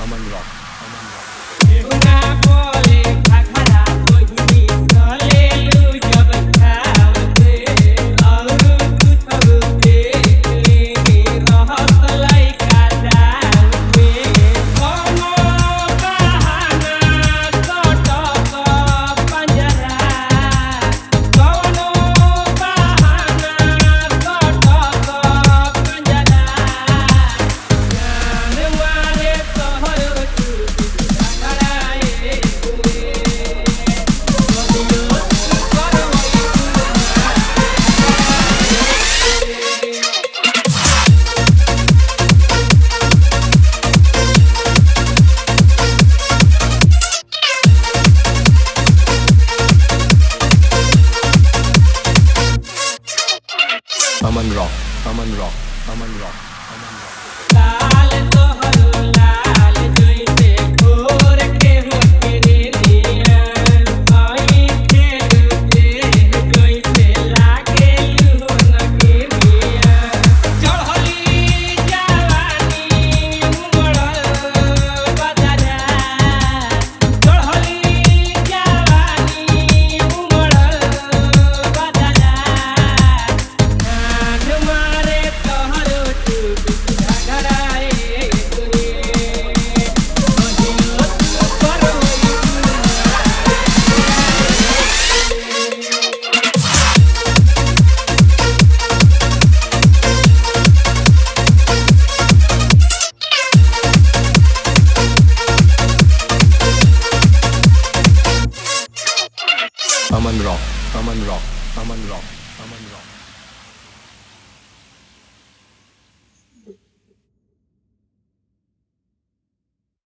Aman Rock, Aman Rock. Aman Rock, Aman Rock, Aman Rock, Aman Rock. लाल तोहरो लाल जोइते भोर के होके रे दिया आई खेलते जोइते लागे लू नगे दिया चढ़ली जवानी उमड़ल बदरा चढ़ली जवानी उमड़ल बदरा Aman Rock, Aman Rock, Aman Rock, Aman Rock.